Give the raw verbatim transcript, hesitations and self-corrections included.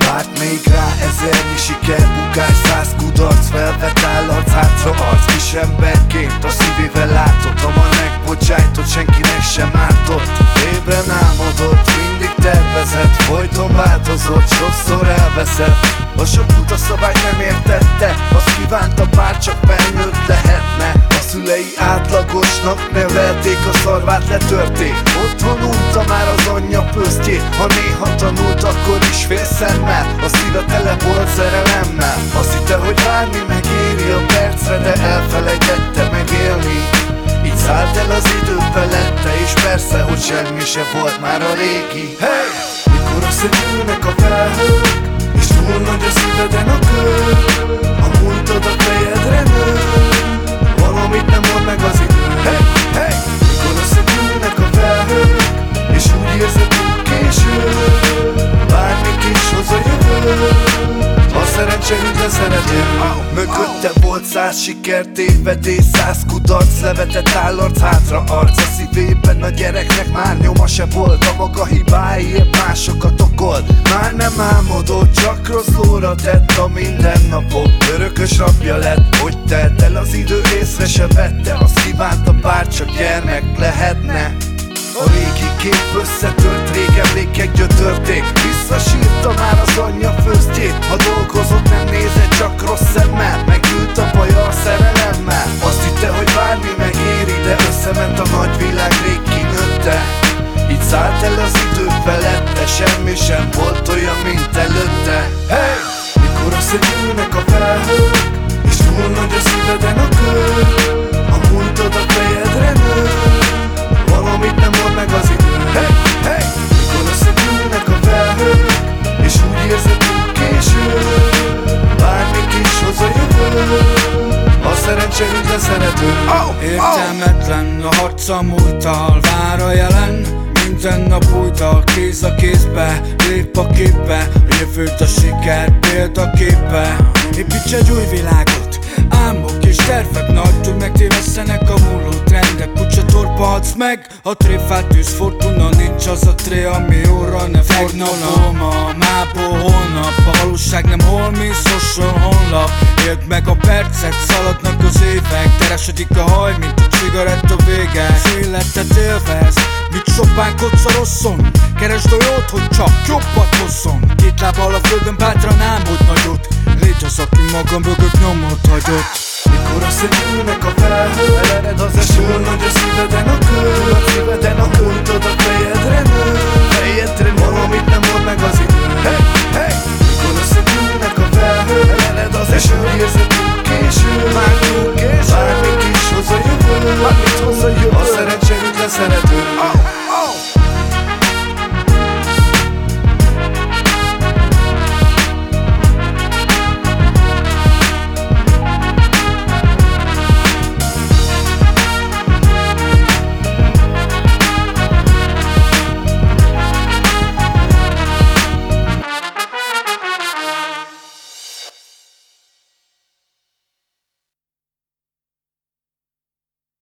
Várt még rá ezernyi siker, bukás, száz kudarc, felvett állarc, hátra arc. Kis emberként a szívével látott, ha ma megbocsájtott, senkinek sem ártott. Ébren álmodott, mindig tervezett, folyton változott, sokszor elveszett. A sok utaszabályt nem értette, azt kívánta, bár csak felnőtt lehetne. A szülei átlagosnak nevelték, a szarvát letörték. Otthon unta már az anyja pöztjét, ha néha tanult, akkor is félszemmel. A szíve tele volt szerelemmel. Azt hitte, hogy várni megéri a percre, de elfelejtette megélni. Így szállt el az idő felette, és persze, hogy semmi se volt már a régi. Hey! Mikor összegyűlnek a felhők, és túl nagy a szíveden a kör, a múltad a fejedre nő, valamit nem mond meg az idő. Hey! Hey! Mikor összegyűlnek a felhők, és úgy érzed, túl késő, bármit is hoz a jövő, a szerencse hűtlen szerető. Mögötte volt száz siker, tévedés, száz kudarc, levetett állarc, hátra arc. A szívében a gyereknek már nyoma se volt, a maga hibáiért másokat okolt. Már nem álmodott, csak rossz lóra tett a mindennapok. Örökös rabja lett, hogy telt el az idő, észre se vette. Azt kívánta, bár csak gyermek lehetne. A régi kép összetört, rég emlékek gyötörték. Visszasírta már az anyja főztjét. Ha dolgozott, nem nézett, csak rossz szemmel. Megült a baja a szerelemmel. Azt hitte, hogy bármi megéri, de összement a nagyvilág, rég kinőtte. Így szállt el az idő felette, semmi sem volt olyan, mint előtte. Hey! Mikor összegyűlnek a felhők, és túl nagy a szíveden a kör, a múltad a fejedre nő, valamit nem mond meg az idő. Hey! Hey! Mikor összegyűlnek a felhők, és úgy érzed, túl késő, bármit is hoz a jövő, a szerencse hűtlen szerető. Oh! Értelmetlen a harc a múlttal, vár a jelen, minden nap újtal, kéz a kézbe, lép a képbe, a jövőt a siker példaképe. Építs egy új világot, álmok és tervek nagytól megtévesztenek a múló trendek. Kutyatorba adsz meg, a tréfát tűz fortuna, nincs az a tré, ami óra ne fordulna. Ma, mából holnap, a valóság nem holmi, social honlap. Éld meg a percet, szaladnak az évek, teresedik a haj, mint a cigaretta vége. Az életet élvez, mit sopánkodsz a rosszon? Keresd a jót, hogy csak jobbat hozzon. Két lábbal a földön, bátran álmod nagyot, légy az, aki maga mögött nyomot hagyott. Mikor összegyűlnek a felhők, ered az eső, túl nagy a szíveden a kör, a szíveden a múltad a fejedre nő, fejedre nő, valamit